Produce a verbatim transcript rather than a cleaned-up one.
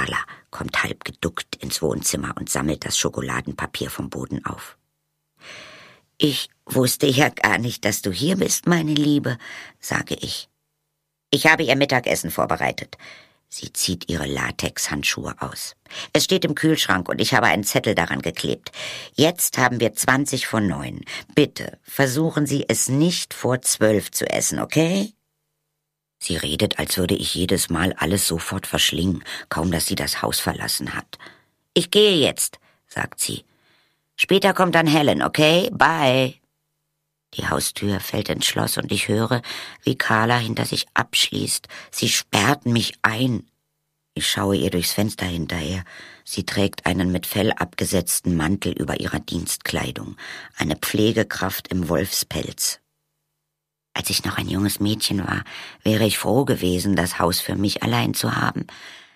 Carla kommt halb geduckt ins Wohnzimmer und sammelt das Schokoladenpapier vom Boden auf. »Ich wusste ja gar nicht, dass du hier bist, meine Liebe«, sage ich. »Ich habe ihr Mittagessen vorbereitet.« Sie zieht ihre Latexhandschuhe aus. »Es steht im Kühlschrank und ich habe einen Zettel daran geklebt. Jetzt haben wir zwanzig vor neun. Bitte versuchen Sie es nicht vor zwölf zu essen, okay?« Sie redet, als würde ich jedes Mal alles sofort verschlingen, kaum dass sie das Haus verlassen hat. »Ich gehe jetzt«, sagt sie. »Später kommt dann Helen, okay? Bye.« Die Haustür fällt ins Schloss und ich höre, wie Carla hinter sich abschließt. Sie sperrt mich ein. Ich schaue ihr durchs Fenster hinterher. Sie trägt einen mit Fell abgesetzten Mantel über ihrer Dienstkleidung, eine Pflegekraft im Wolfspelz. Als ich noch ein junges Mädchen war, wäre ich froh gewesen, das Haus für mich allein zu haben.